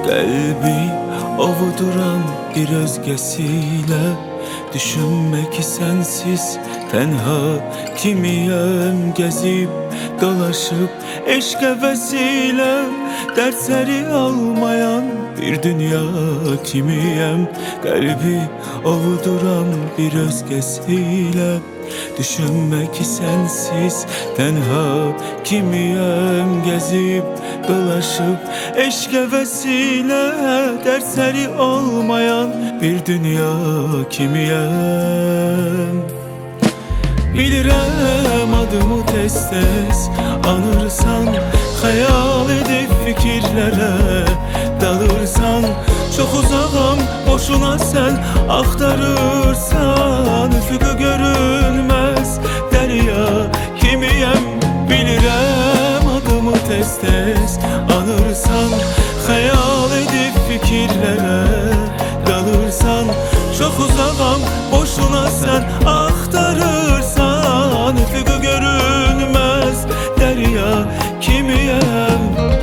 Qəlbi ovuduram bir özgəsilə, düşünmə ki sənsiz tənha kimiyəm, gəzib dolaşıb eşq əvəzilə, dərsləri almayan bir dünya kimiyəm. Qəlbi ovuduram bir özgəsilə, düşünmə ki sənsiz tənha kimiyəm, gəzib dolaşıb eşq əvəzilə, dərsləri olmayan bir dünya kimiyəm. Bilirəm adımı tez-tez anırsan, xəyal edib fikirlərə dalırsan. Çox uzağam, boşuna sən axtarırsan, üfüqü görünməz dərya kimiyəm. Bilirəm adımı tez-tez anırsan, xəyal edib fikirlərə dalırsan. Çox uzağam, boşuna sən axtarırsan, üfüqü görünməz dərya kimiyəm.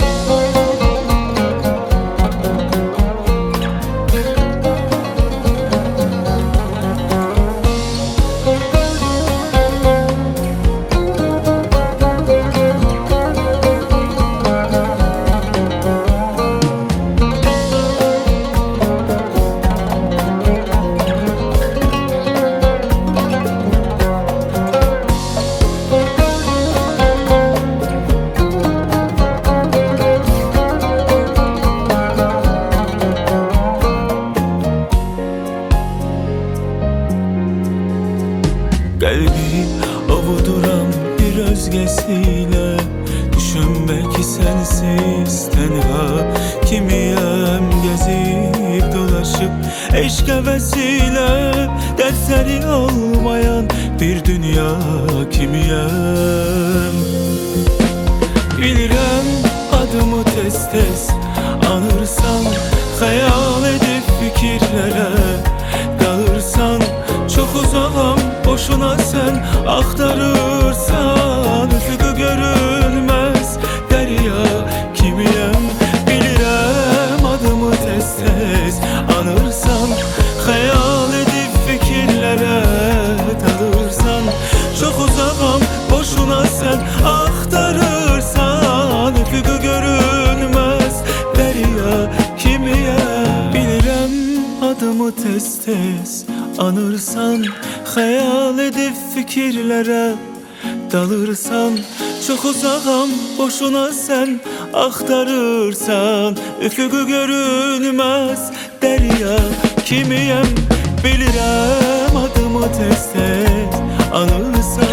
Qəlbi ovuduram bir özgəsilə, düşünmə ki sənsiz tənha kimiyəm, gəzib dolaşıb eşq əvəzilə, dərsləri olmayan bir dünya kimiyəm. Bilirəm adımı tez-tez anırsan, xəyal edib fikirlərə dalırsan. Çox uzağam, boşuna sən axtarırsan, üfüqü görünməz dərya kimiyəm. Bilirəm adımı tez-tez anırsan, xəyal edib fikirlərə dalırsan. Çox uzağam, boşuna sən axtarırsan, üfüqü görünməz dərya kimiyəm. Bilirəm adımı tez-tez anırsan, xəyal edib fikirlərə dalırsan. Çox uzağam, boşuna sən axtarırsan, üfüqü görünməz dərya kimiyəm. Bilirəm adımı tez-tez anırsan,